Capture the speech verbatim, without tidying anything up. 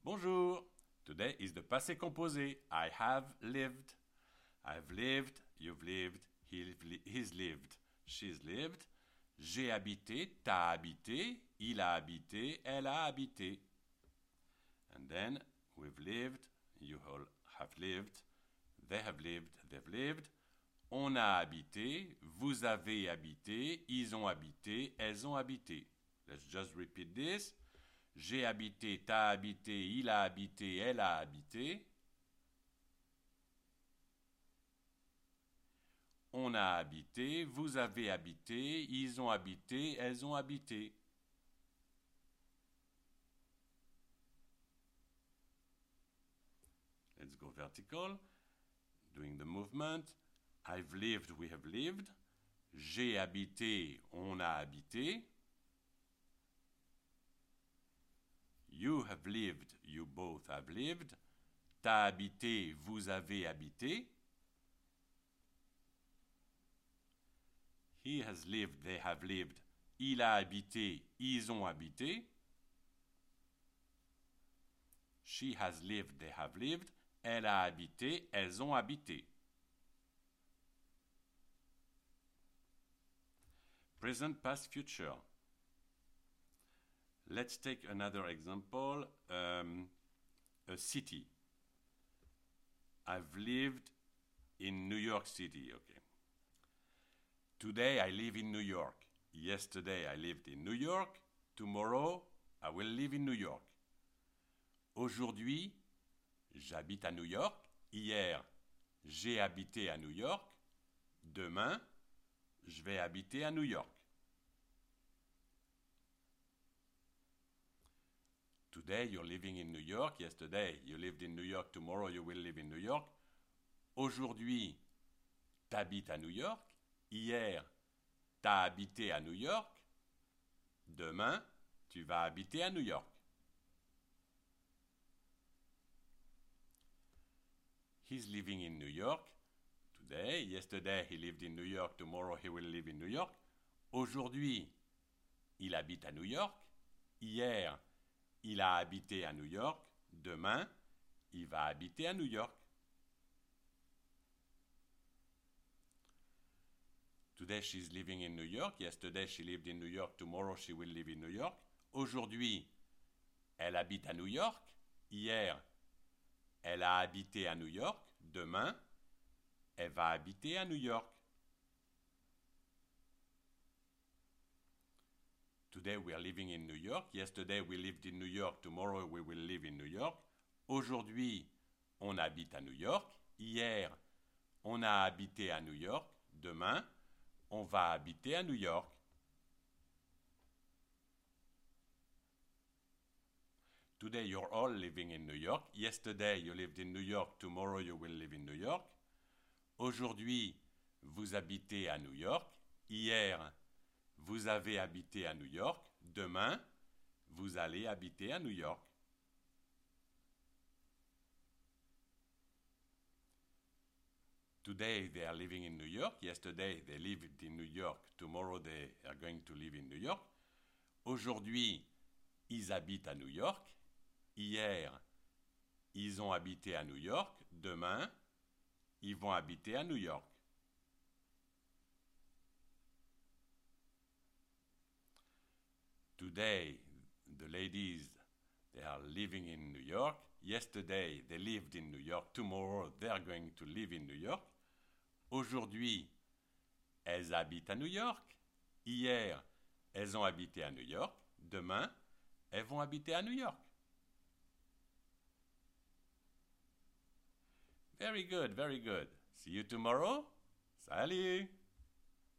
Bonjour. Today is the passé composé. I have lived. I've lived, you've lived, he's lived, she's lived. J'ai habité, t'as habité, il a habité, elle a habité. And then we've lived, you all have lived, they have lived, they've lived. On a habité, vous avez habité, ils ont habité, elles ont habité. Let's just repeat this. J'ai habité, t'as habité, il a habité, elle a habité. On a habité, vous avez habité, ils ont habité, elles ont habité. Let's go vertical. Doing the movement. I've lived, we have lived. J'ai habité, on a habité. You have lived, you both have lived. T'as habité, vous avez habité. He has lived, they have lived. Il a habité, ils ont habité. She has lived, they have lived. Elle a habité, elles ont habité. Present, past, future. Let's take another example. Um, a city. I've lived in New York City. Okay. Today I live in New York. Yesterday I lived in New York. Tomorrow I will live in New York. Aujourd'hui, j'habite à New York. Hier, j'ai habité à New York. Demain, je vais habiter à New York. Today you're living in New York. Yesterday you lived in New York. Tomorrow you will live in New York. Aujourd'hui, t'habites à New York. Hier, t'as habité à New York. Demain, tu vas habiter à New York. He's living in New York. Today, yesterday he lived in New York. Tomorrow he will live in New York. Aujourd'hui, il habite à New York. Hier, il a habité à New York. Demain, il va habiter à New York. Today she's living in New York. Yesterday she lived in New York. Tomorrow she will live in New York. Aujourd'hui, elle habite à New York. Hier, elle a habité à New York. Demain, elle va habiter à New York. Today we are living in New York. Yesterday we lived in New York. Tomorrow we will live in New York. Aujourd'hui, on habite à New York. Hier, on a habité à New York. Demain, on va habiter à New York. Today you're all living in New York. Yesterday you lived in New York. Tomorrow you will live in New York. Aujourd'hui, vous habitez à New York. Hier, vous avez habité à New York. Demain, vous allez habiter à New York. Today they are living in New York. Yesterday they lived in New York. Tomorrow they are going to live in New York. Aujourd'hui, ils habitent à New York. Hier, ils ont habité à New York. Demain, ils vont habiter à New York. Today, the ladies, they are living in New York. Yesterday, they lived in New York. Tomorrow, they are going to live in New York. Aujourd'hui, elles habitent à New York. Hier, elles ont habité à New York. Demain, elles vont habiter à New York. Very good, very good. See you tomorrow. Salut!